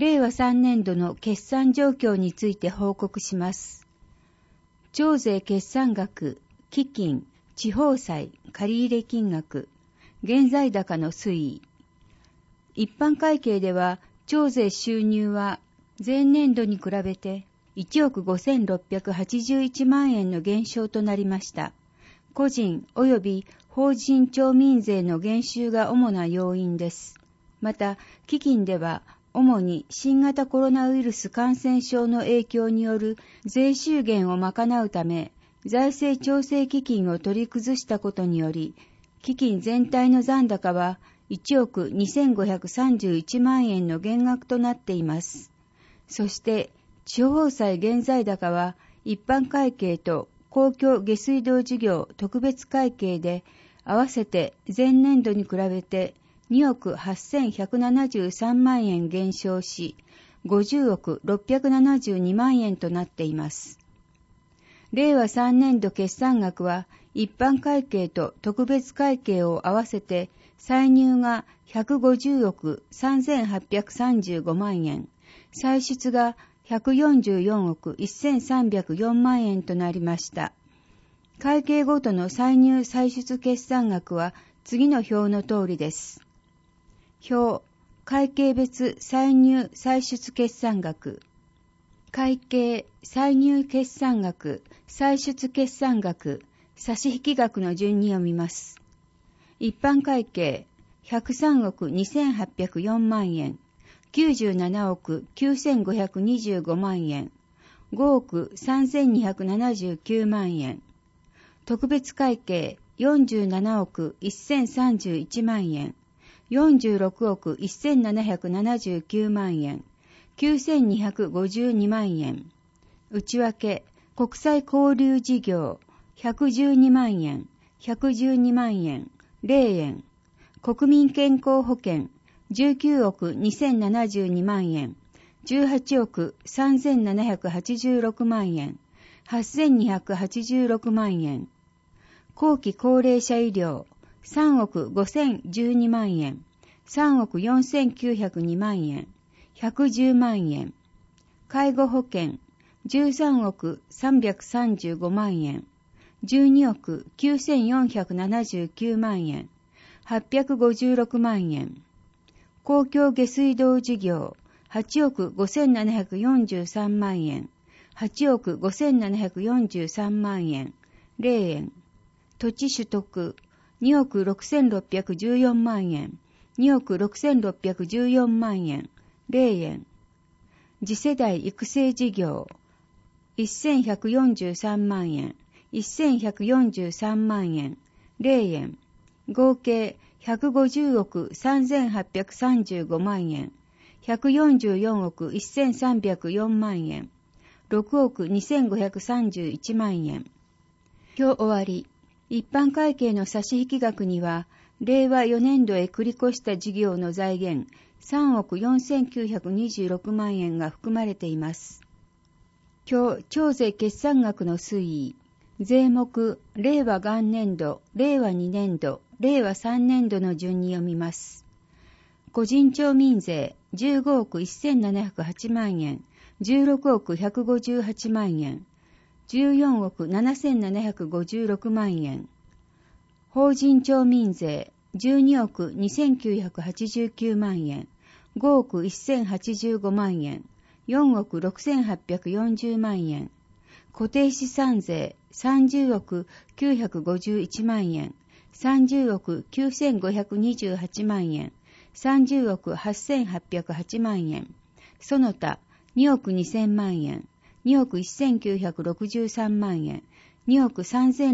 令和3年度の決算状況について報告します。徴税決算額、基金、地方債、借入金額、現在高の推移。一般会計では、徴税収入は前年度に比べて1億5681万円の減少となりました。個人及び法人町民税の減収が主な要因です。また、基金では、主に新型コロナウイルス感染症の影響による税収減を賄うため、財政調整基金を取り崩したことにより、基金全体の残高は1億2531万円の減額となっています。そして、地方債現在高は一般会計と公共下水道事業特別会計で合わせて前年度に比べて2億8173万円減少し、50億672万円となっています。令和3年度決算額は一般会計と特別会計を合わせて歳入が150億3835万円、歳出が144億1304万円となりました。会計ごとの歳入歳出決算額は次の表の通りです。表、会計別歳入歳出決算額。会計、歳入決算額、歳出決算額、差引額の順に読みます。一般会計、103億2804万円、97億9525万円、5億3279万円。特別会計、47億1031万円、46億1779万円、9252万円。内訳、国際交流事業、112万円、112万円、0円。国民健康保険、19億2072万円、18億3786万円、8286万円。後期高齢者医療、3億5012万円、3億4902万円、110万円。介護保険、13億335万円、12億9479万円、856万円。公共下水道事業、8億5743万円、8億5743万円、0円。土地取得、2億6614万円、2億6614万円、0円。次世代育成事業、1143万円、1143万円、0円。合計150億3835万円、144億1304万円、6億2531万円。今日終わり。一般会計の差引額には、令和4年度へ繰り越した事業の財源3億4926万円が含まれています。今日、徴税決算額の推移。税目、令和元年度、令和2年度、令和3年度の順に読みます。個人町民税15億1708万円、16億158万円、14億7756万円。法人町民税12億2989万円、5億1085万円、4億6840万円。固定資産税30億951万円、30億9528万円、30億8808万円。その他2億2000万円、2億1963万円、2億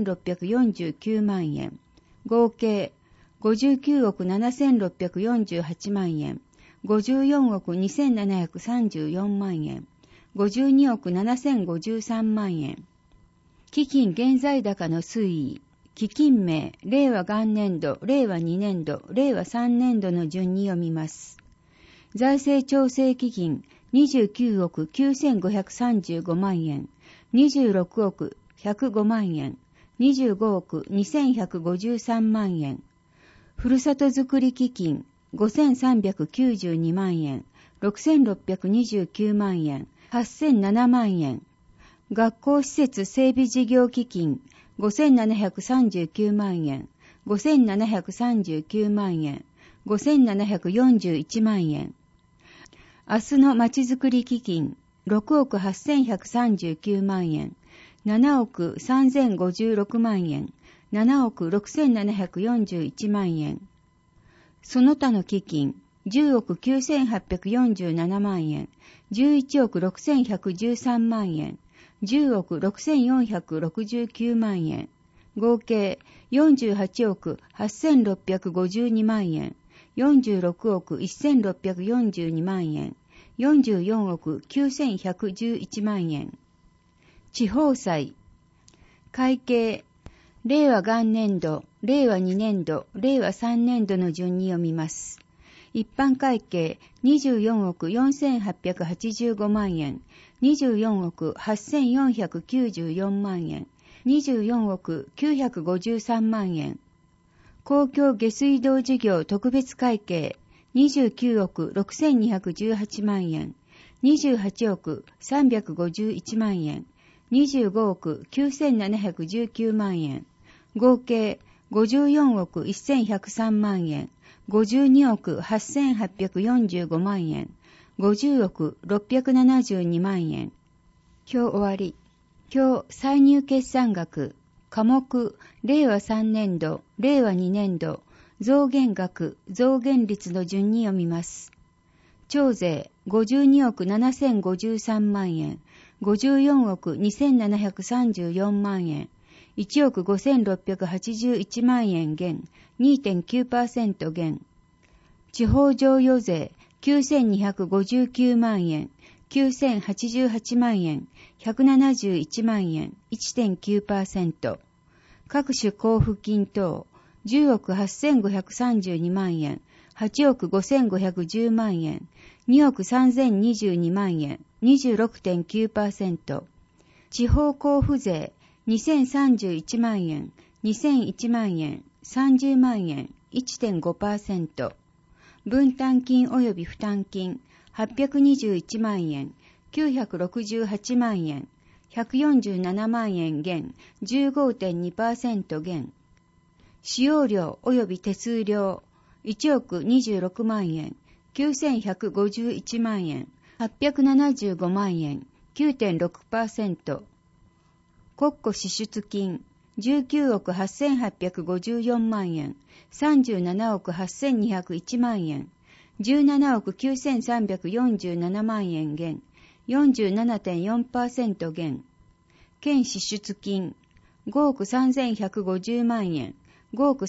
3649万円。合計59億7648万円、54億2734万円、52億7053万円。基金現在高の推移。基金名、令和元年度、令和2年度、令和3年度の順に読みます。財政調整基金、29億9535万円、26億105万円、25億2153万円。ふるさとづくり基金、5392万円、 6629万円、8007万円。学校施設整備事業基金、5739万円、5739万円、5741万円。明日のまちづくり基金、6億8139万円、7億3056万円、7億6741万円。その他の基金、10億9847万円、11億6113万円、10億6469万円。合計48億8652万円、46億1642万円、44億9111万円。地方債。会計。令和元年度、令和2年度、令和3年度の順に読みます。一般会計24億4885万円、24億8494万円、24億953万円。公共下水道事業特別会計29億6218万円、28億351万円、25億9719万円。合計54億1103万円、52億8845万円、50億672万円。表終わり。表歳入決算額、科目、令和3年度、令和2年度、増減額、増減率の順に読みます。徴税、52億7053万円、54億2734万円、1億5681万円減、2.9% 減。地方譲与税、9259万円、9088万円、171万円、1.9%。各種交付金等、10億8532万円、8億5510万円、2億3022万円、26.9%。地方交付税、2031万円、2001万円、30万円、1.5%。分担金及び負担金、821万円、968万円、147万円減、15.2% 減。使用料及び手数料、1億26万円、9151万円、875万円、9.6%。国庫支出金、19億8854万円、37億8201万円、17億9347万円減、47.4% 減。県支出金、5億3150万円、5億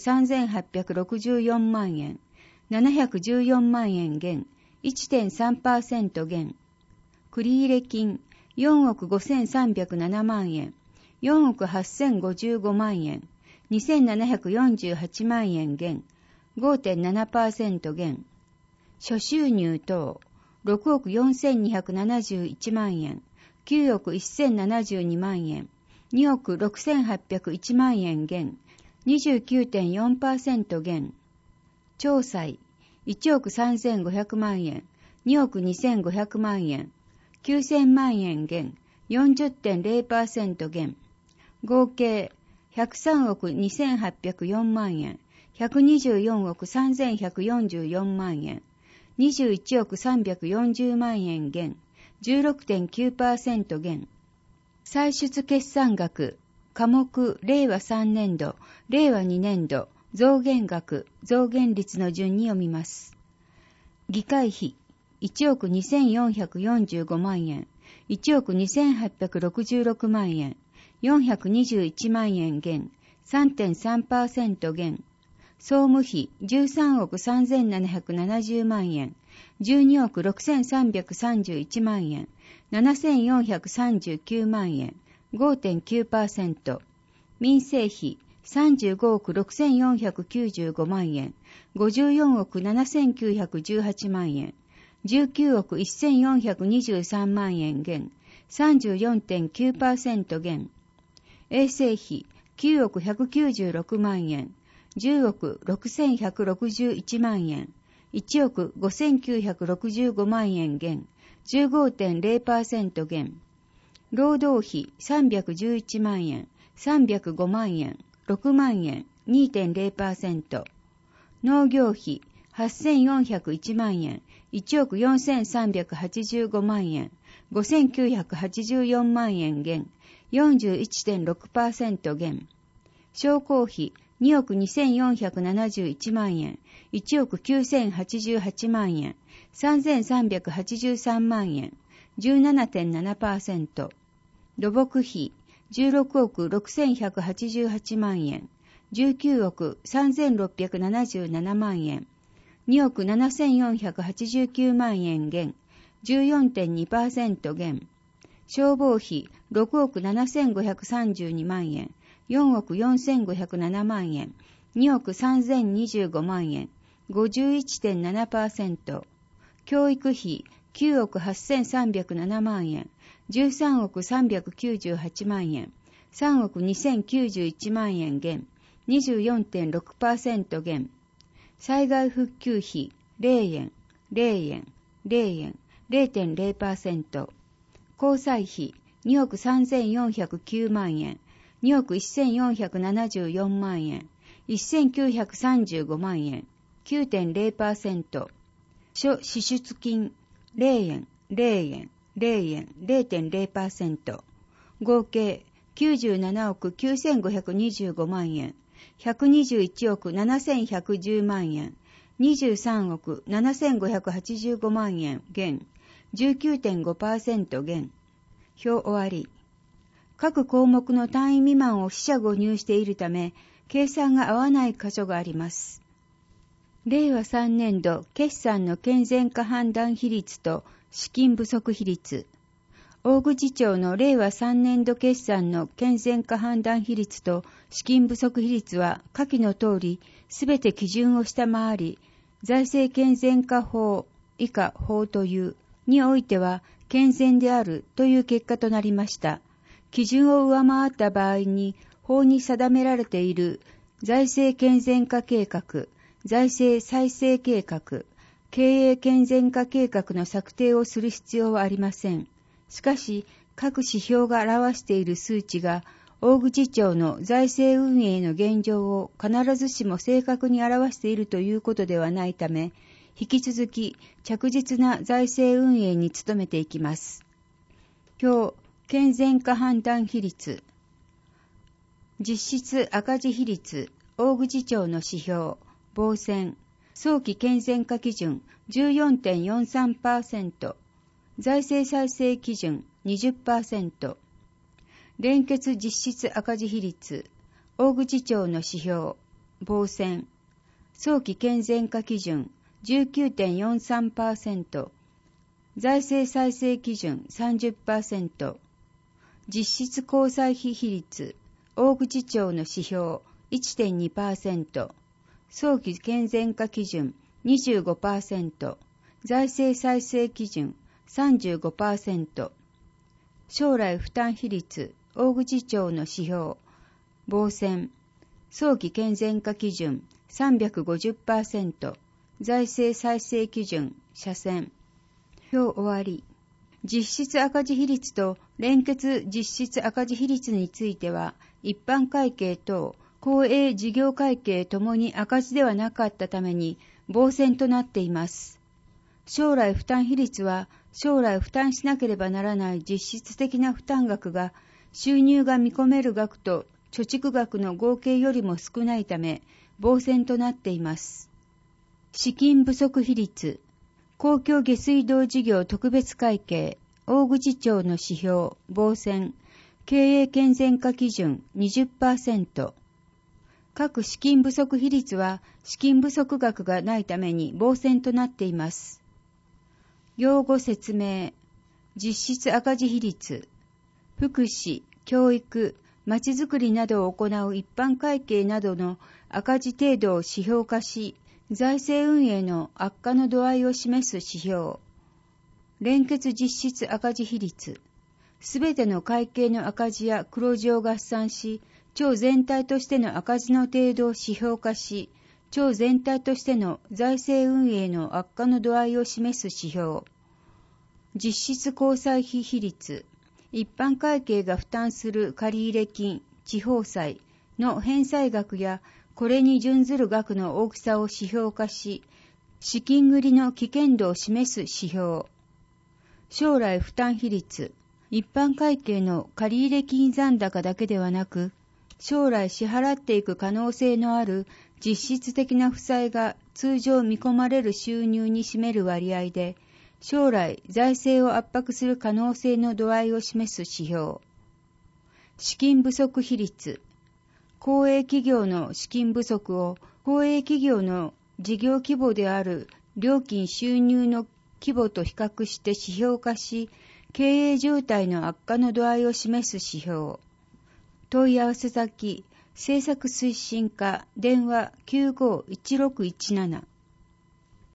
3864万円、714万円減、1.3% 減。繰入金、4億5307万円、4億8055万円、2748万円減、5.7% 減。諸収入等、6億4271万円、9億1072万円、2億6801万円減、29.4% 減。調債、1億3500万円、2億2500万円、9000万円減、40.0% 減。合計103億2804万円、124億3144万円、21億340万円減、16.9% 減。歳出決算額、科目、令和3年度、令和2年度、増減額、増減率の順に読みます。議会費、1億2445万円、1億2866万円、421万円減、3.3% 減。総務費13億3770万円、12億6331万円、7439万円、5.9%。民生費35億6495万円、54億7918万円、19億1423万円減、34.9% 減。衛生費9億196万円、10億6161万円、 1億5965万円減、15.0% 減。労働費311万円、305万円、6万円、2.0%。農業費8401万円、1億4385万円、5984万円減、41.6% 減。商工費2億2471万円、1億9088万円、3383万円、17.7%。土木費16億6188万円、19億3677万円、2億7489万円減、14.2% 減。消防費6億7532万円、4億4507万円、2億3025万円、51.7%。教育費9億8307万円、13億398万円、3億2091万円減、24.6% 減。災害復旧費0円、0円、0円、0.0%。交際費2億3409万円、2億1474万円、1935万円、9.0%。諸支出金0円、0円、0円、0.0%。合計97億9525万円、121億7110万円、23億7585万円減、19.5% 減。表終わり。各項目の単位未満を四捨五入しているため、計算が合わない箇所があります。令和3年度決算の健全化判断比率と資金不足比率。大口町の令和3年度決算の健全化判断比率と資金不足比率は下記の通りすべて基準を下回り、財政健全化法以下法というにおいては健全であるという結果となりました。基準を上回った場合に法に定められている財政健全化計画、財政再生計画、経営健全化計画の策定をする必要はありません。しかし、各指標が表している数値が、大口町の財政運営の現状を必ずしも正確に表しているということではないため、引き続き着実な財政運営に努めていきます。表、健全化判断比率。実質赤字比率、大口町の指標、傍線、早期健全化基準 14.43%、財政再生基準 20%、連結実質赤字比率、大口町の指標、傍線、早期健全化基準 19.43%、財政再生基準 30%、実質交際費比率、大口町の指標 1.2%、早期健全化基準 25%、財政再生基準 35%、将来負担比率、大口町の指標、傍線、早期健全化基準 350%、財政再生基準、斜線。表終わり。実質赤字比率と連結実質赤字比率については、一般会計等、公営事業会計ともに赤字ではなかったために、傍線となっています。将来負担比率は、将来負担しなければならない実質的な負担額が、収入が見込める額と貯蓄額の合計よりも少ないため、傍線となっています。資金不足比率、公共下水道事業特別会計、大口町の指標、傍線、経営健全化基準 20%。各資金不足比率は資金不足額がないために傍線となっています。用語説明、実質赤字比率、福祉、教育、まちづくりなどを行う一般会計などの赤字程度を指標化し、財政運営の悪化の度合いを示す指標。連結実質赤字比率。すべての会計の赤字や黒字を合算し、町全体としての赤字の程度を指標化し、 庁全体としての財政運営の悪化の度合いを示す指標。実質公債費比率、一般会計が負担する借入金、地方債の返済額やこれに準ずる額の大きさを指標化し、資金繰りの危険度を示す指標。将来負担比率、一般会計の借入金残高だけではなく、将来支払っていく可能性のある実質的な負債が通常見込まれる収入に占める割合で、将来財政を圧迫する可能性の度合いを示す指標。資金不足比率、公営企業の資金不足を公営企業の事業規模である料金収入の規模と比較して指標化し、経営状態の悪化の度合いを示す指標。問い合わせ先、政策推進課、電話 951617